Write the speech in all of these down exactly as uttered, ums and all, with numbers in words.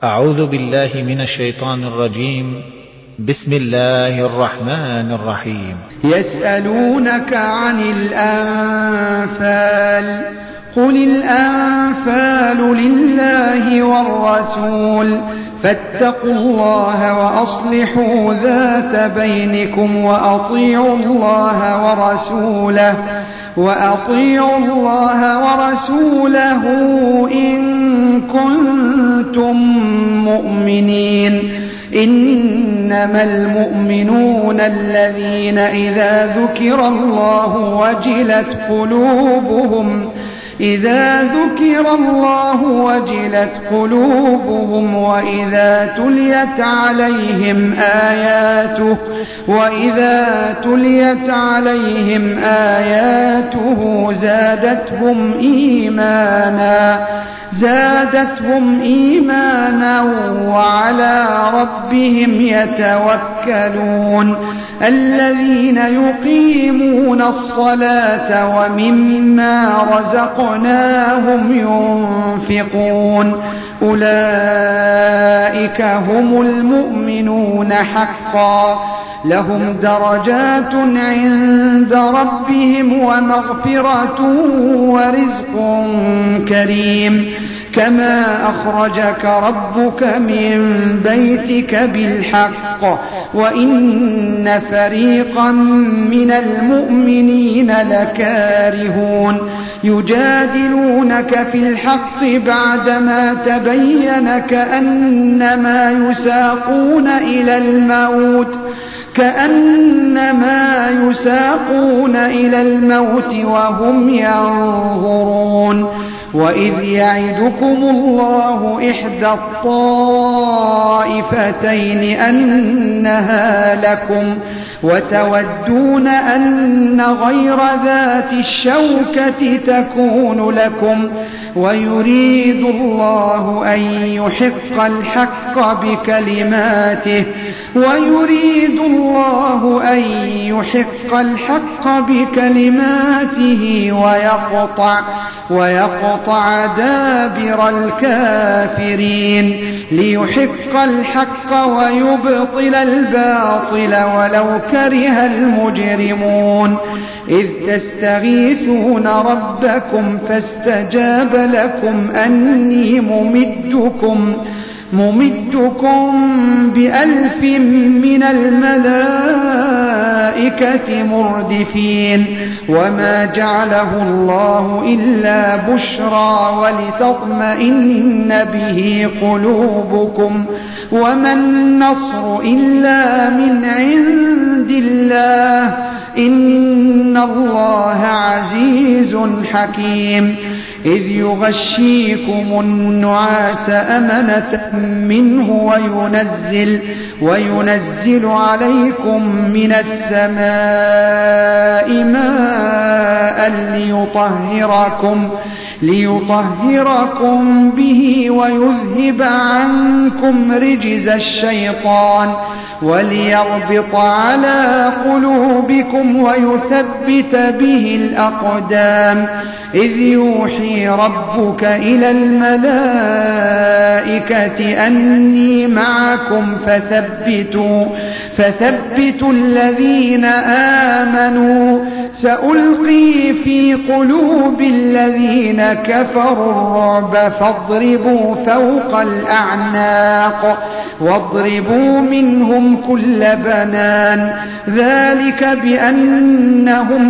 أعوذ بالله من الشيطان الرجيم. بسم الله الرحمن الرحيم. يسألونك عن الأنفال قل الأنفال لله والرسول فاتقوا الله وأصلحوا ذات بينكم وأطيعوا الله ورسوله وأطيعوا الله ورسوله إن كنتم مؤمنين. إنما المؤمنون الذين إذا ذكر الله وجلت قلوبهم إذا ذكر الله وجلت قلوبهم وإذا تليت عليهم آياته وإذا تليت عليهم آياته زادتهم إيمانا زادتهم إيمانا وعلى ربهم يتوكلون. الذين يقيمون الصلاة ومما رزقناهم ينفقون أولئك هم المؤمنون حقا لهم درجات عند ربهم ومغفرة ورزق كريم. كما أخرجك ربك من بيتك بالحق وإن فريقا من المؤمنين لكارهون يجادلونك في الحق بعدما تبين كأنما يساقون إلى الموت كأنما يساقون إلى الموت وهم ينظرون. وإذ يعدكم الله إحدى الطائفتين أنها لكم وتودون أن غير ذات الشوكة تكون لكم ويريد الله أن يحق الحق بكلماته ويريد الله أن يحق الحق بكلماته ويقطع ويقطع دابر الكافرين ليحق الحق ويبطل الباطل ولو كره المجرمون. إذ تستغيثون ربكم فاستجاب لكم أني ممدكم ممدكم بألف من الملائكة مردفين. وما جعله الله إلا بشرى ولتطمئن به قلوبكم وما النصر إلا من عند الله إن الله عزيز حكيم. إذ يغشيكم النعاس أمنة منه وينزل, وينزل عليكم من السماء ماء ليطهركم, ليطهركم به ويذهب عنكم رجز الشيطان وليربط على قلوبكم ويثبت به الأقدام. إذ يوحي ربك إلى الملائكة أني معكم فثبتوا, فثبتوا الذين آمنوا سألقي في قلوب الذين كفروا الرعب فاضربوا فوق الأعناق واضربوا منهم كل بنان. ذلك بأنهم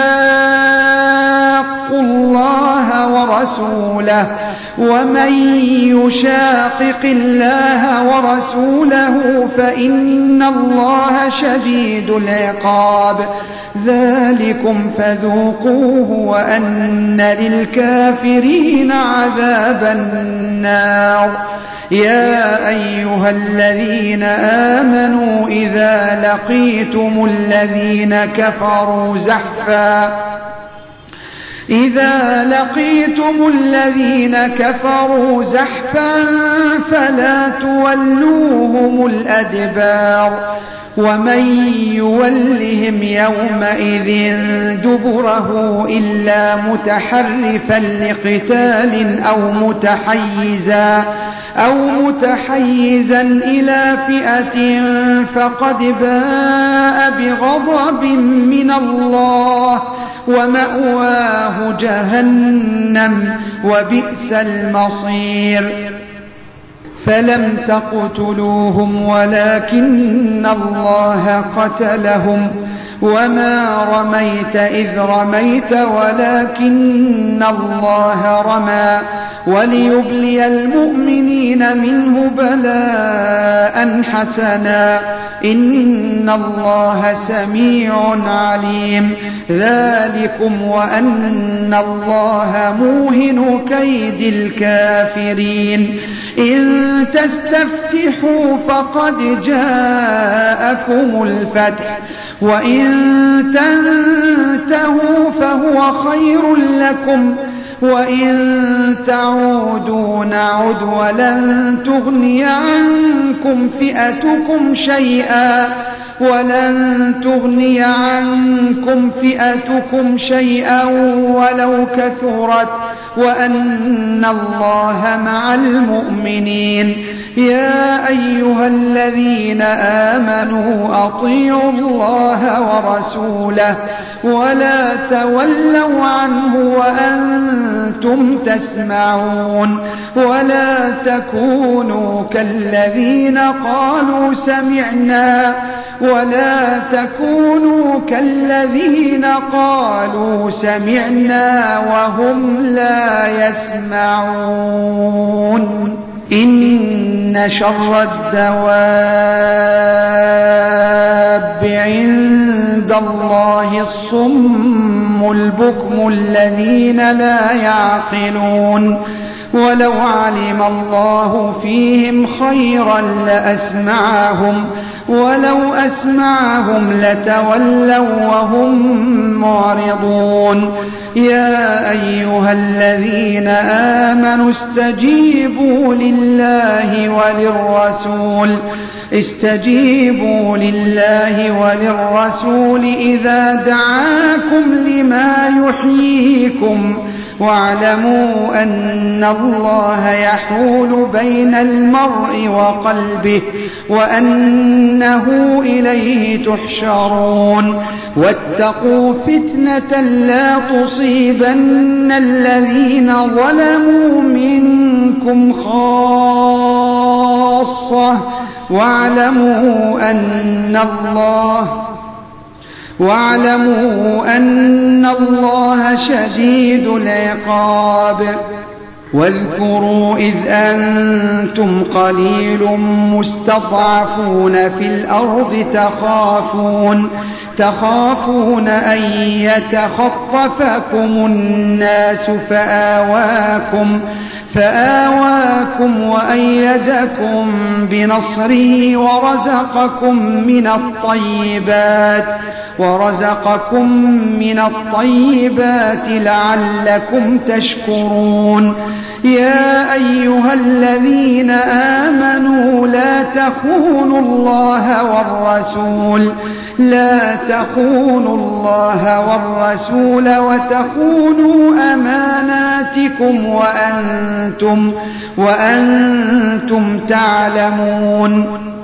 شاقوا الله ورسوله ومن يشاقق الله ورسوله فإن الله شديد العقاب. ذلكم فذوقوه وأن للكافرين عذاب النار. يا أيها الذين آمنوا إذا لقيتم الذين كفروا زحفا إذا لقيتم الذين كفروا زحفا فلا تولوهم الأدبار ومن يولهم يومئذ دبره إلا متحرفا لقتال أو متحيزا أو متحيزا إلى فئة فقد باء بغضب من الله ومأواه جهنم وبئس المصير فلم تقتلوهم ولكن الله قتلهم وما رميت إذ رميت ولكن الله رمى وليبلي المؤمنين منه بلاء حسنا إن الله سميع عليم ذلكم وأن الله موهن كيد الكافرين إن تستفتحوا فقد جاءكم الفتح وإن تنتهوا فهو خير لكم وإن تعودوا نعد ولن تغني عنكم فئتكم شيئا ولن تغني عنكم فئتكم شيئا ولو كثرت وأن الله مع المؤمنين يا أيها الذين آمنوا أطيعوا الله ورسوله ولا تولوا عنه وأنتم تسمعون ولا تكونوا كالذين قالوا سمعنا ولا تكونوا كالذين قالوا سمعنا وهم لا يسمعون إن شر الدواب عند الله الصم البكم الذين لا يعقلون ولو علم الله فيهم خيرا لأسمعهم ولو أسمعهم لتولوا وهم معرضون يا أيها الذين آمنوا استجيبوا لله وللرسول استجيبوا لله وللرسول إذا دعاكم لما يحييكم واعلموا أن الله يحول بين المرء وقلبه وأنه إليه تحشرون واتقوا فتنة لا تصيبن الذين ظلموا منكم خاصة واعلموا أن الله واعلموا أن الله شديد العقاب واذكروا إذ أنتم قليل مستضعفون في الأرض تخافون تخافون أن يتخطفكم الناس فآواكم فآواكم وأيدكم بنصره ورزقكم من الطيبات ورزقكم من الطيبات لعلكم تشكرون يا أيها الذين آمنوا لا تخونوا الله والرسول لا تخونوا الله والرسول وتخونوا أماناتكم وأنتم وأنتم تعلمون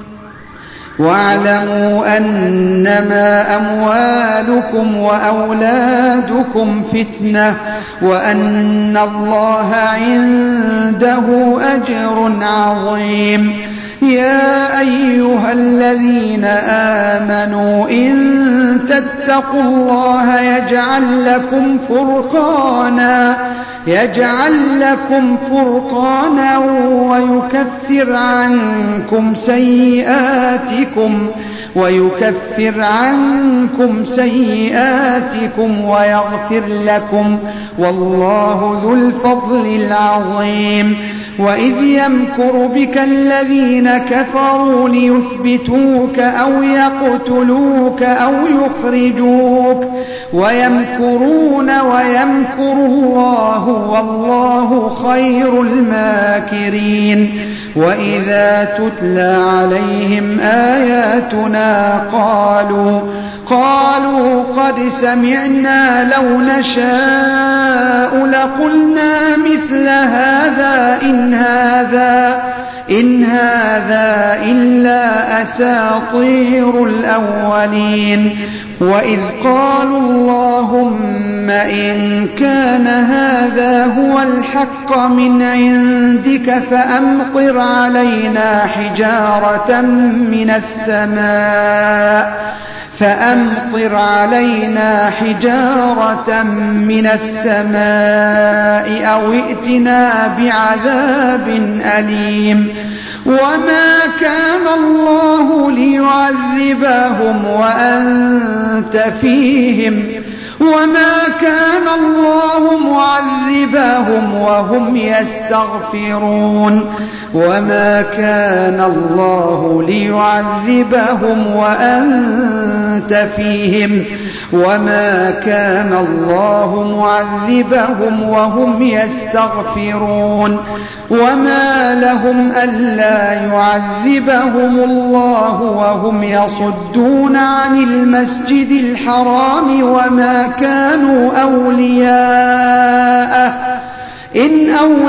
واعلموا أنما أموالكم وأولادكم فتنة وأن الله عنده أجر عظيم يا أيها الذين آمنوا إن تتقوا الله يجعل لكم فرقانا يجعل لكم فرقانا ويكفر عنكم سيئاتكم ويكفر عنكم سيئاتكم ويغفر لكم والله ذو الفضل العظيم وإذ يمكر بك الذين كفروا ليثبتوك أو يقتلوك أو يخرجوك ويمكرون ويمكر الله والله خير الماكرين وإذا تتلى عليهم آياتنا قالوا قالوا قد سمعنا لو نشاء لقلنا مثل هذا إن هذا إن هذا إلا أساطير الأولين وإذ قالوا اللهم إن كان هذا هو الحق من عندك فأمطر علينا حجارة من السماء فأمطر علينا حجارة من السماء أو ائتنا بعذاب أليم وما كان الله ليعذبهم وأنت فيهم وما كان الله معذبهم وهم يستغفرون وما كان الله ليعذبهم وأنت فيهم وما كان الله معذبهم وهم يستغفرون وما لهم ألا يعذبهم الله وهم يصدون عن المسجد الحرام وما كانوا أولياءه إن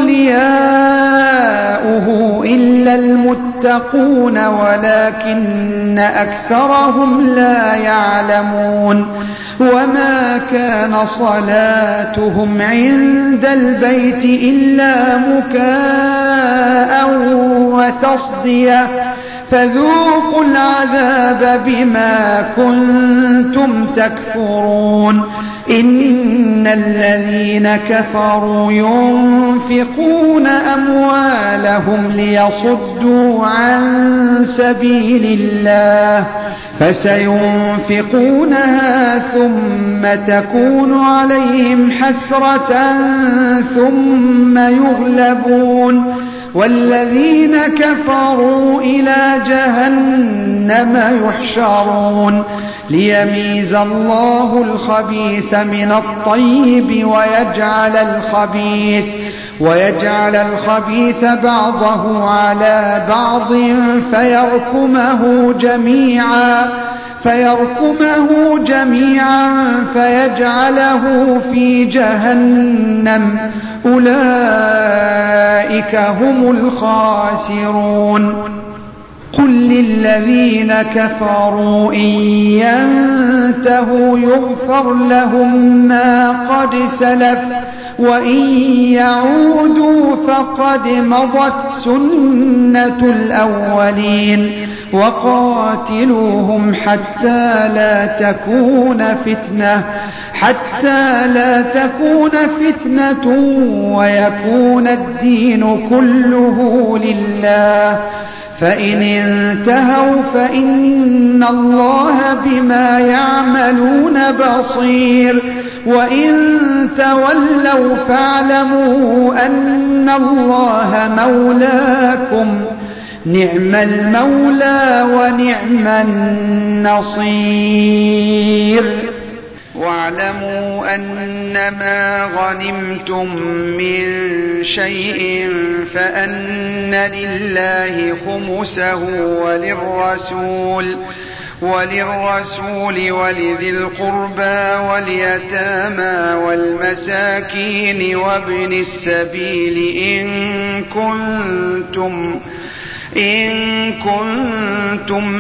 أولياؤه إلا المتقون ولكن أكثرهم لا يعلمون وما كان صلاتهم عند البيت إلا مكاء وتصدية فذوقوا العذاب بما كنتم تكفرون إن الذين كفروا ينفقون أموالهم ليصدوا عن سبيل الله فسينفقونها ثم تكون عليهم حسرة ثم يغلبون والذين كفروا إلى جهنم يحشرون ليميز الله الخبيث من الطيب ويجعل الخبيث ويجعل الخبيث بعضه على بعض فيركمه جميعا فيركمه جميعا فيجعله في جهنم أولئك هم الخاسرون قل للذين كفروا إن ينتهوا يغفر لهم ما قد سلف وإن يعودوا فقد مضت سنة الأولين وقاتلوهم حتى لا تكون فتنة حتى لا تكون فتنة ويكون الدين كله لله فإن انتهوا فإن الله بما يعملون بصير وإن تولوا فاعلموا أن الله مولاكم نعم المولى ونعم النصير واعلموا أنما غنمتم من شيء فأن لله خمسه وللرسول وللرسول ولذي القربى واليتامى والمساكين وابن السبيل إن كنتم إن كنتم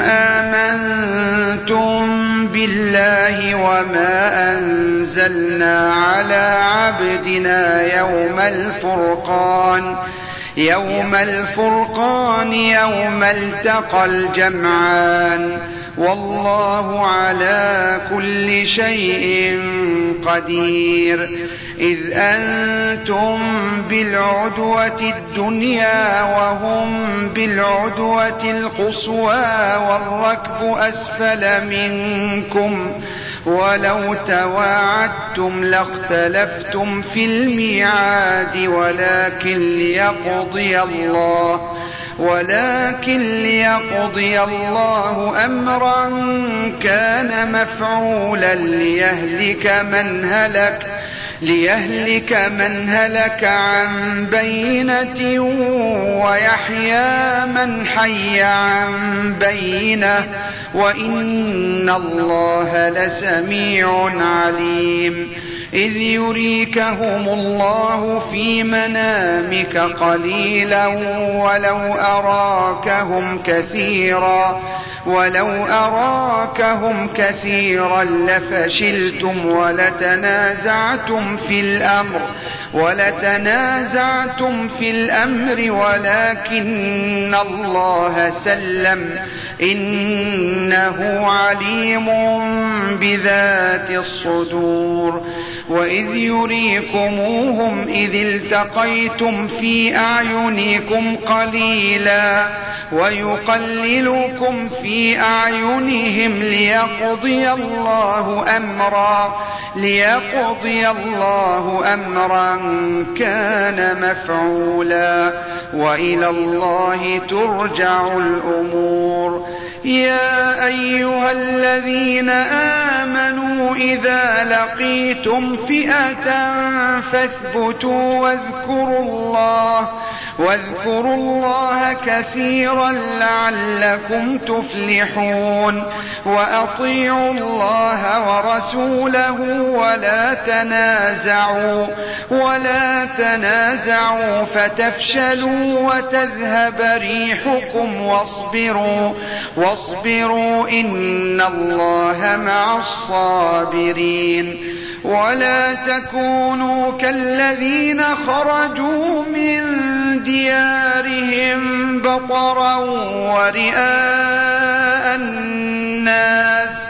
آمنتم بالله وما أنزلنا على عبدنا يوم الفرقان يوم الفرقان يوم التقى الجمعان والله على كل شيء قدير إذ أنتم بالعدوة الدنيا وهم بالعدوة القصوى والركب أسفل منكم ولو تواعدتم لاختلفتم في الميعاد ولكن ليقضي الله ولكن ليقضي الله أمرا كان مفعولا ليهلك من هلك ليهلك من هلك عن بينة ويحيى من حي عن بينة وإن الله لسميع عليم إذ يريكهم الله في منامك قليلا ولو أراكهم كثيرا ولو أراكهم كثيرا لفشلتم ولتنازعتم في الأمر ولتنازعتم في الأمر ولكن الله سلم إنه عليم بذات الصدور وإذ يريكموهم إذ التقيتم في أعينكم قليلا ويقللكم في أعينهم ليقضي الله أمرا ليقضي الله أمرا كان مفعولا وإلى الله ترجع الأمور يا أيها الذين آمنوا إذا لقيتم فئة فاثبتوا واذكروا الله واذكروا الله كثيرا لعلكم تفلحون وأطيعوا الله ورسوله ولا تنازعوا ولا تنازعوا فتفشلوا وتذهب ريحكم واصبروا واصبروا إن الله مع الصابرين ولا تكونوا كالذين خرجوا من ديارهم بطرا ورئاء الناس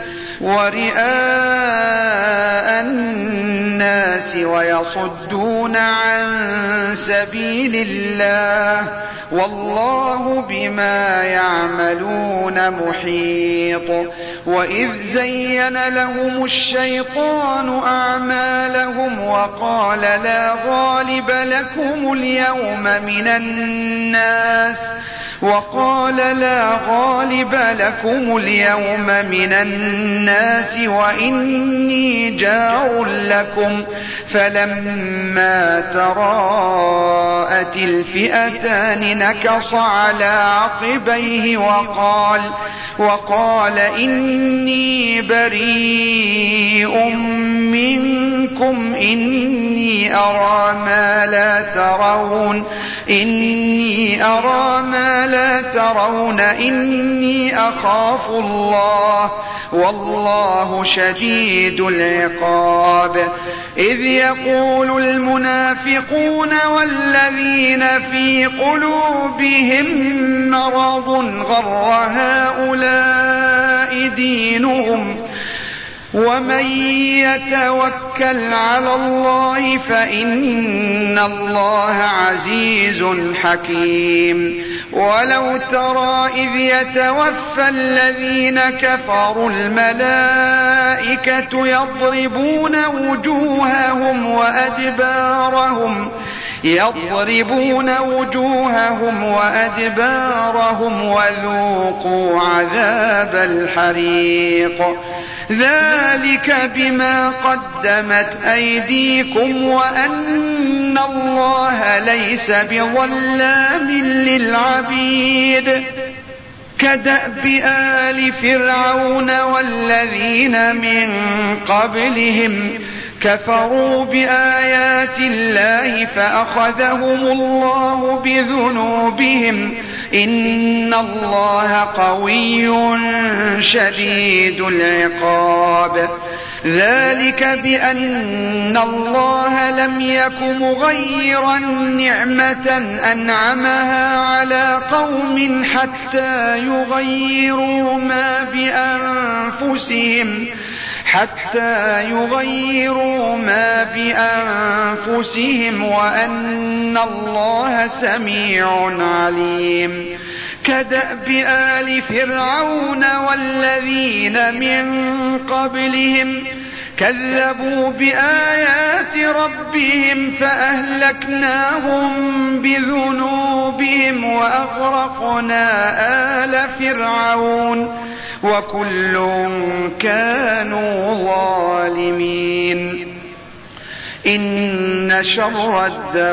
ورئاء الناس ويصدون عن سبيل الله والله بما يعملون محيط وإذ زين لهم الشيطان أعمالهم وقال لا غالب لكم اليوم من الناس وقال لا غالب لكم اليوم من الناس وإني جار لكم فلما تراءت الفئتان نكص على عقبيه وقال وقال إني بريء منكم إني أرى ما لا ترون إني أرى ما لا ترون إني أخاف الله والله شديد العقاب إذ يقول المنافقون والذين في قلوبهم مرض غر هؤلاء دينهم ومن يتوكل على الله فإن الله عزيز حكيم ولو ترى إذ يتوفى الذين كفروا الملائكة يضربون وجوههم وأدبارهم يضربون وجوههم وأدبارهم وذوقوا عذاب الحريق ذلك بما قدمت أيديكم وأن الله ليس بظلام للعبيد كدأب آل فرعون والذين من قبلهم كفروا بآيات الله فأخذهم الله بذنوبهم إن الله قوي شديد العقاب ذلك بأن الله لم يك مغيرا نعمة أنعمها على قوم حتى يغيروا ما بأنفسهم حتى يغيروا ما بأنفسهم وأن الله سميع عليم كدأب آل فرعون والذين من قبلهم كذبوا بآيات ربهم فأهلكناهم بذنوبهم وأغرقنا آل فرعون وكل كانوا ظالمين إن شر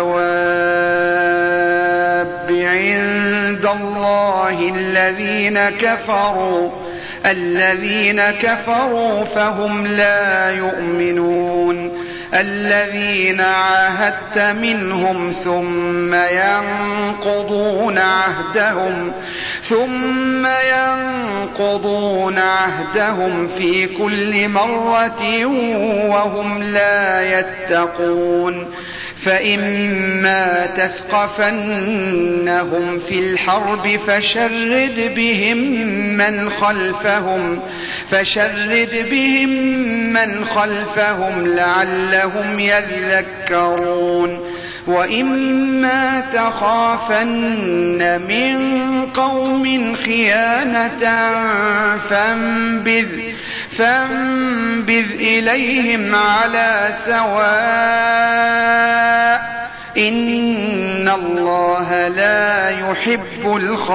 الدواب عند الله الذين كفروا الذين كفروا فهم لا يؤمنون الذين عاهدت منهم ثم ينقضون عهدهم ثم ينقضون عهدهم في كل مرة وهم لا يتقون فإما تثقفنهم في الحرب فشرد بهم من خلفهم فشرد بهم من خلفهم لعلهم يذكرون وإما تخافن من قوم خيانة فانبذ فانبذ إليهم على سواء إن الله لا يحب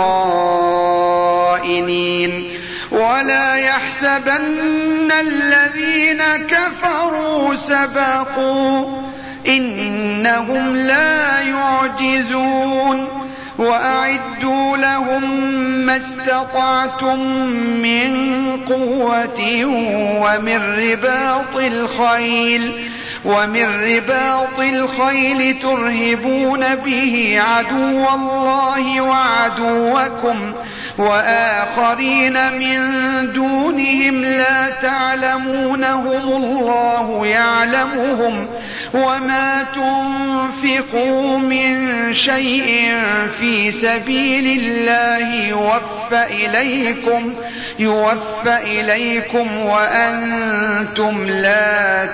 الخائنين ولا يحسبن الذين كفروا سبقوا إنهم لا يعجزون وأعدوا لهم ما استطعتم من قوة ومن رباط الخيل ومن رباط الخيل ترهبون به عدو الله وعدوكم وآخرين من دونهم لا تعلمونهم الله يعلمهم وما تنفقوا من شيء في سبيل الله يوفى إليكم يوفى إليكم وأنتم لا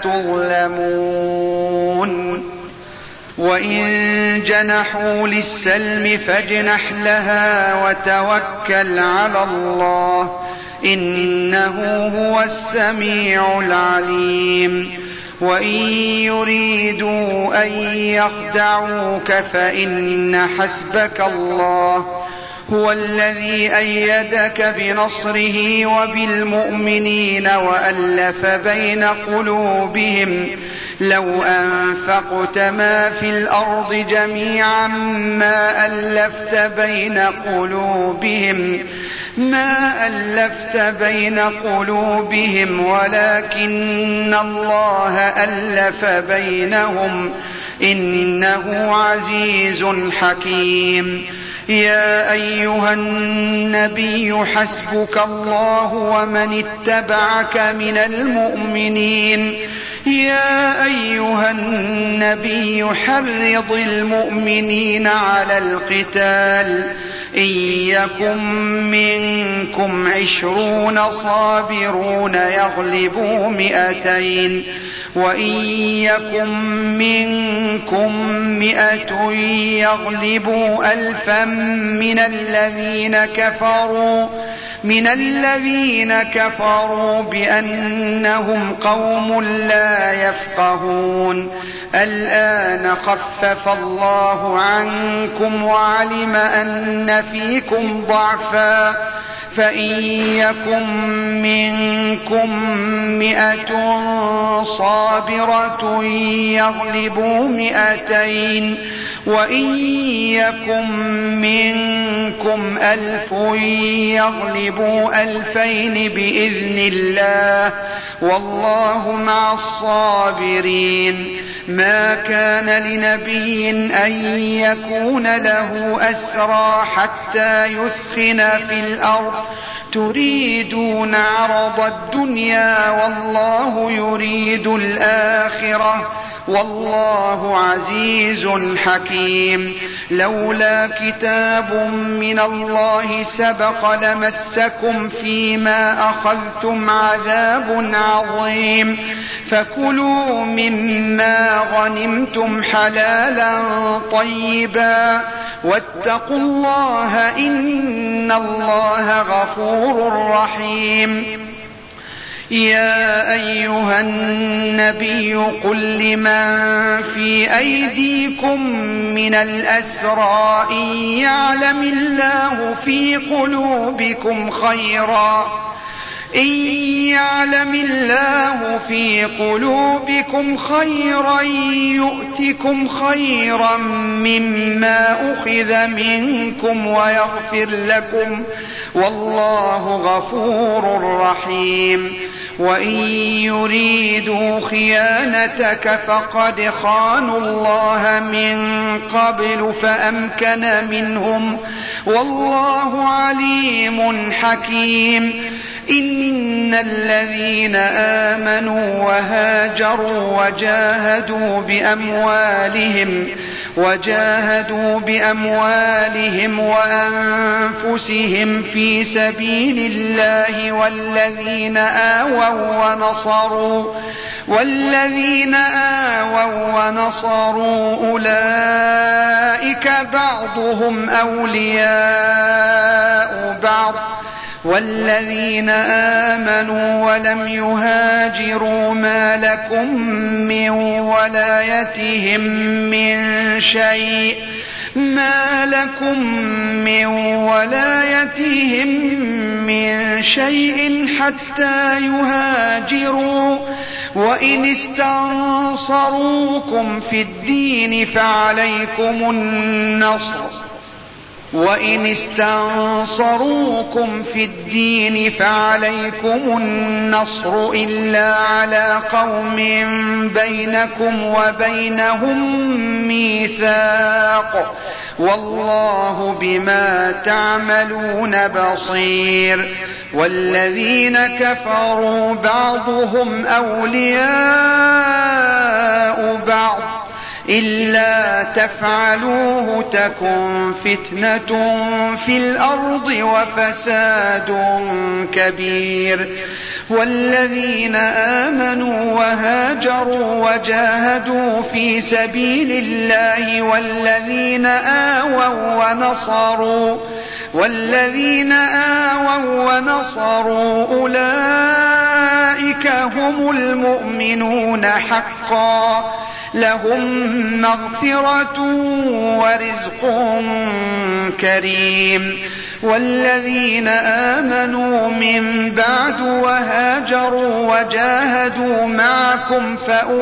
تظلمون وإن جنحوا للسلم فاجنح لها وتوكل على الله إنه هو السميع العليم وإن يريدوا أن يخدعوك فإن حسبك الله هو الذي أيدك بنصره وبالمؤمنين وألف بين قلوبهم لو أنفقت ما في الأرض جميعا ما ألفت بين قلوبهم ما ألفت بين قلوبهم ولكن الله ألف بينهم إنه عزيز حكيم يا أيها النبي حسبك الله ومن اتبعك من المؤمنين يا أيها النبي حرض المؤمنين على القتال إن يكن منكم عشرون صابرون يغلبوا مئتين وإن يكن منكم مئة يغلبوا ألفا من الذين كفروا من الذين كفروا بأنهم قوم لا يفقهون الآن خفف الله عنكم وعلم أن فيكم ضعفا فإن يكن منكم مئة صابرة يغلبوا مئتين وإن يكن منكم ألف يغلبوا ألفين بإذن الله والله مع الصابرين ما كان لنبي أن يكون له أسرى حتى يثخن في الأرض تريدون عرض الدنيا والله يريد الآخرة والله عزيز حكيم لولا كتاب من الله سبق لمسكم فيما أخذتم عذاب عظيم فكلوا مما غنمتم حلالا طيبا واتقوا الله إن الله غفور رحيم يا أيها النبي قل لمن في أيديكم من الأسرى إن يعلم الله في قلوبكم خيرا إن يعلم الله في قلوبكم خيرا يؤتكم خيرا مما أخذ منكم ويغفر لكم والله غفور رحيم وإن يريدوا خيانتك فقد خانوا الله من قبل فأمكن منهم والله عليم حكيم إن الذين آمنوا وهاجروا وجاهدوا بأموالهم وجاهدوا بأموالهم وأنفسهم في سبيل الله والذين آووا ونصروا والذين آووا ونصروا أولئك بعضهم أولياء بعض والذين آمنوا ولم يهاجروا ما لكم من ولايتهم من شيء ما لكم من ولايتهم من شيء حتى يهاجروا وإن استنصروكم في الدين فعليكم النصر وإن استنصروكم في الدين فعليكم النصر إلا على قوم بينكم وبينهم ميثاق والله بما تعملون بصير والذين كفروا بعضهم أولياء بعض إلا تفعلوه تكن فتنة في الأرض وفساد كبير والذين آمنوا وهاجروا وجاهدوا في سبيل الله والذين آووا ونصروا والذين آووا ونصروا أولئك هم المؤمنون حقا لهم مغفرة ورزق كريم والذين آمنوا من بعد وهاجروا وجاهدوا معكم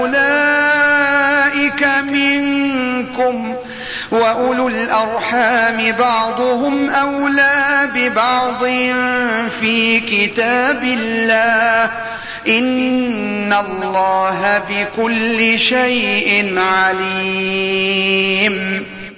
فأولئك منكم وأولو الأرحام بعضهم أولى ببعض في كتاب الله إن الله بكل شيء عليم